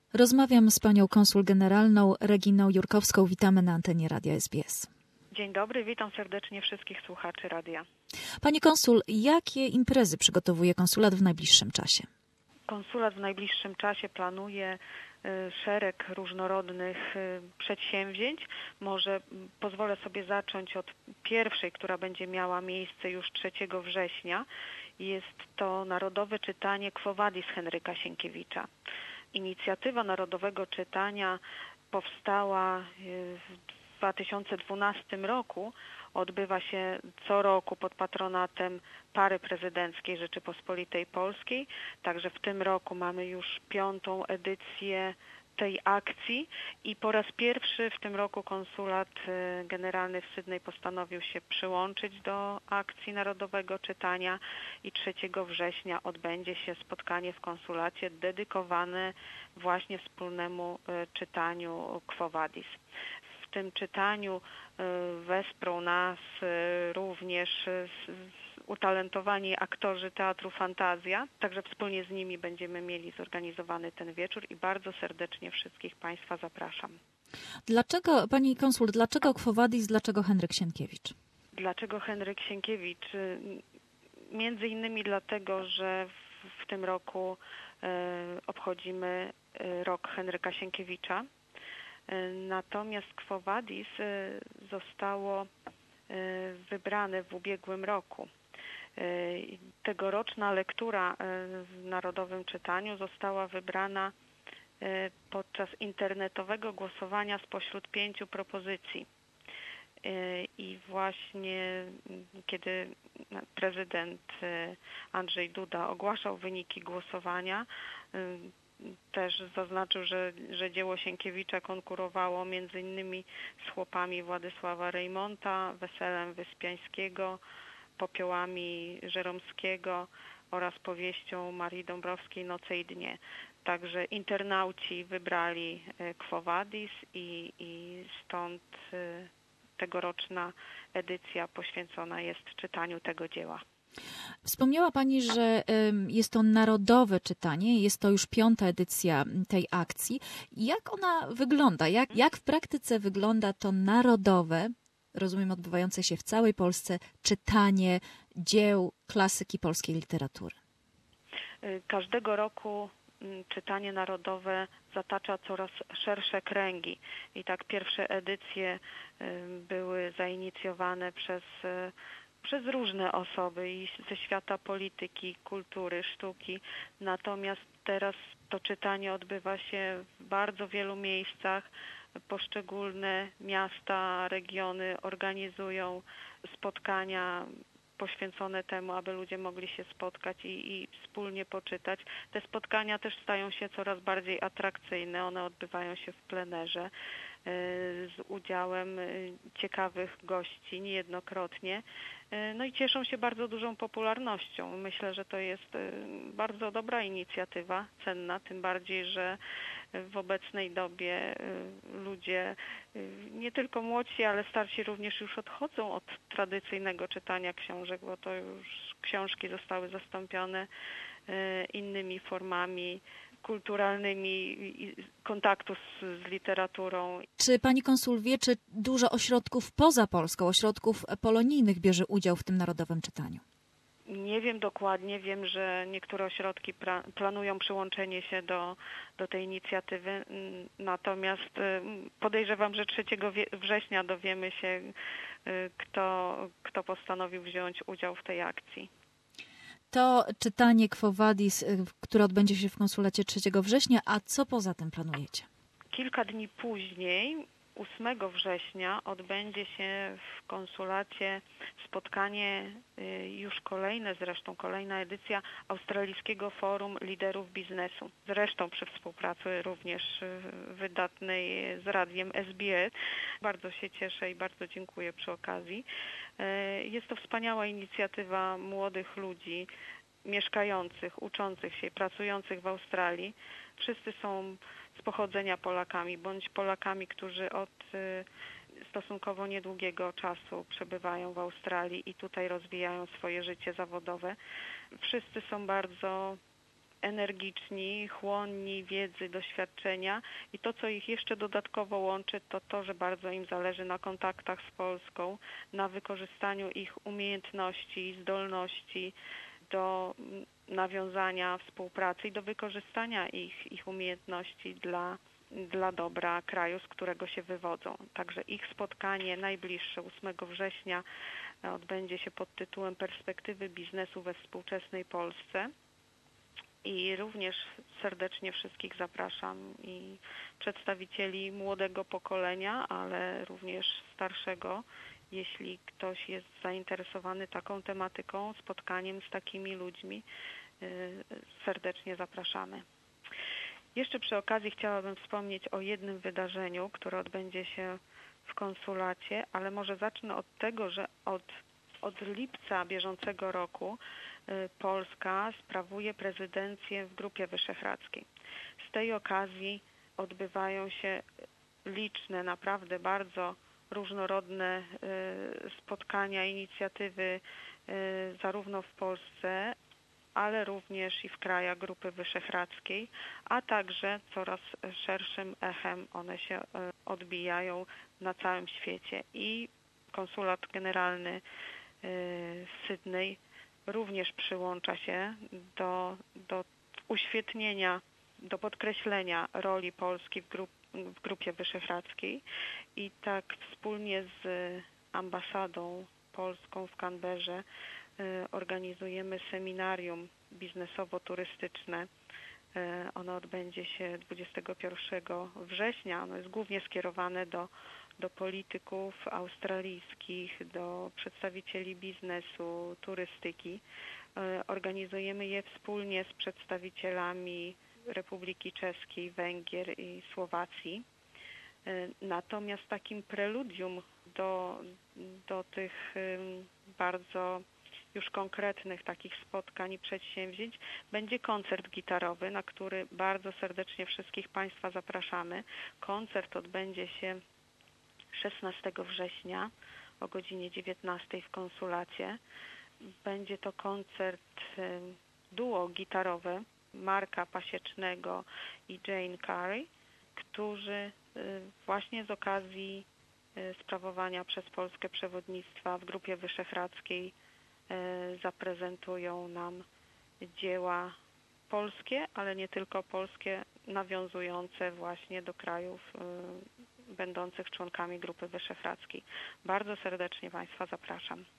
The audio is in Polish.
Rozmawiam z panią konsul generalną Reginą Jurkowską. Witamy na antenie Radia SBS. Dzień dobry, witam serdecznie wszystkich słuchaczy radia. Pani konsul, jakie imprezy przygotowuje konsulat w najbliższym czasie? Konsulat w najbliższym czasie planuje szereg różnorodnych przedsięwzięć. Może pozwolę sobie zacząć od pierwszej, która będzie miała miejsce już 3 września. Jest to Narodowe Czytanie Quo Vadis Henryka Sienkiewicza. Inicjatywa Narodowego Czytania powstała w 2012 roku. Odbywa się co roku pod patronatem Pary Prezydenckiej Rzeczypospolitej Polskiej. Także w tym roku mamy już 5. edycję tej akcji i po raz pierwszy w tym roku konsulat generalny w Sydney postanowił się przyłączyć do akcji Narodowego Czytania i 3 września odbędzie się spotkanie w konsulacie dedykowane właśnie wspólnemu czytaniu Quo Vadis. W tym czytaniu wesprą nas również utalentowani aktorzy Teatru Fantazja, także wspólnie z nimi będziemy mieli zorganizowany ten wieczór i bardzo serdecznie wszystkich Państwa zapraszam. Dlaczego, pani konsul, dlaczego Quo Vadis, dlaczego Henryk Sienkiewicz? Dlaczego Henryk Sienkiewicz? Między innymi dlatego, że w tym roku obchodzimy rok Henryka Sienkiewicza. Natomiast Quo Vadis zostało wybrane w ubiegłym roku. Tegoroczna lektura w Narodowym Czytaniu została wybrana podczas internetowego głosowania spośród 5 propozycji. I właśnie kiedy prezydent Andrzej Duda ogłaszał wyniki głosowania, też zaznaczył, że dzieło Sienkiewicza konkurowało między innymi z Chłopami Władysława Reymonta, Weselem Wyspiańskiego, Popiołami Żeromskiego oraz powieścią Marii Dąbrowskiej Noce i dnie. Także internauci wybrali Quo Vadis i stąd tegoroczna edycja poświęcona jest czytaniu tego dzieła. Wspomniała pani, że jest to narodowe czytanie, jest to już 5. edycja tej akcji. Jak ona wygląda? Jak w praktyce wygląda to narodowe, rozumiem, odbywające się w całej Polsce, czytanie dzieł klasyki polskiej literatury? Każdego roku czytanie narodowe zatacza coraz szersze kręgi. I tak pierwsze edycje były zainicjowane przez różne osoby i ze świata polityki, kultury, sztuki. Natomiast teraz to czytanie odbywa się w bardzo wielu miejscach. Poszczególne miasta, regiony organizują spotkania poświęcone temu, aby ludzie mogli się spotkać i wspólnie poczytać. Te spotkania też stają się coraz bardziej atrakcyjne. One odbywają się w plenerze z udziałem ciekawych gości niejednokrotnie. No i cieszą się bardzo dużą popularnością. Myślę, że to jest bardzo dobra inicjatywa, cenna, tym bardziej, że w obecnej dobie ludzie, nie tylko młodsi, ale starsi również już odchodzą od tradycyjnego czytania książek, bo to już książki zostały zastąpione innymi formami kulturalnymi kontaktu z literaturą. Czy pani konsul wie, czy dużo ośrodków poza Polską, ośrodków polonijnych bierze udział w tym narodowym czytaniu? Nie wiem dokładnie, wiem, że niektóre ośrodki planują przyłączenie się do tej inicjatywy, natomiast podejrzewam, że 3 września dowiemy się, kto postanowił wziąć udział w tej akcji. To czytanie Quo Vadis, które odbędzie się w konsulacie 3 września, a co poza tym planujecie? Kilka dni później, 8 września, odbędzie się w konsulacie spotkanie, już kolejna edycja Australijskiego Forum Liderów Biznesu. Zresztą przy współpracy również wydatnej z radiem SBS. Bardzo się cieszę i bardzo dziękuję przy okazji. Jest to wspaniała inicjatywa młodych ludzi mieszkających, uczących się, pracujących w Australii. Wszyscy są z pochodzenia Polakami, bądź Polakami, którzy od stosunkowo niedługiego czasu przebywają w Australii i tutaj rozwijają swoje życie zawodowe. Wszyscy są bardzo energiczni, chłonni wiedzy, doświadczenia i to, co ich jeszcze dodatkowo łączy, to to, że bardzo im zależy na kontaktach z Polską, na wykorzystaniu ich umiejętności, zdolności do nawiązania współpracy i do wykorzystania ich umiejętności dla dobra kraju, z którego się wywodzą. Także ich spotkanie najbliższe 8 września odbędzie się pod tytułem Perspektywy biznesu we współczesnej Polsce. I również serdecznie wszystkich zapraszam i przedstawicieli młodego pokolenia, ale również starszego, jeśli ktoś jest zainteresowany taką tematyką, spotkaniem z takimi ludźmi, serdecznie zapraszamy. Jeszcze przy okazji chciałabym wspomnieć o jednym wydarzeniu, które odbędzie się w konsulacie, ale może zacznę od tego, że od lipca bieżącego roku Polska sprawuje prezydencję w Grupie Wyszehradzkiej. Z tej okazji odbywają się liczne, naprawdę bardzo różnorodne spotkania, inicjatywy zarówno w Polsce, ale również i w krajach Grupy Wyszehradzkiej, a także coraz szerszym echem one się odbijają na całym świecie. I konsulat generalny w Sydney również przyłącza się do uświetnienia, do podkreślenia roli Polski w Grupie Wyszehradzkiej i tak wspólnie z ambasadą polską w Canberrze organizujemy seminarium biznesowo-turystyczne. Ono odbędzie się 21 września. Ono jest głównie skierowane do polityków australijskich, do przedstawicieli biznesu, turystyki. Organizujemy je wspólnie z przedstawicielami Republiki Czeskiej, Węgier i Słowacji. Natomiast takim preludium do tych bardzo już konkretnych takich spotkań i przedsięwzięć będzie koncert gitarowy, na który bardzo serdecznie wszystkich Państwa zapraszamy. Koncert odbędzie się 16 września o godzinie 19 w konsulacie. Będzie to koncert duo gitarowe Marka Pasiecznego i Jane Curry, którzy właśnie z okazji sprawowania przez Polskę przewodnictwa w Grupie Wyszehradzkiej zaprezentują nam dzieła polskie, ale nie tylko polskie, nawiązujące właśnie do krajów będących członkami Grupy Wyszehradzkiej. Bardzo serdecznie Państwa zapraszam.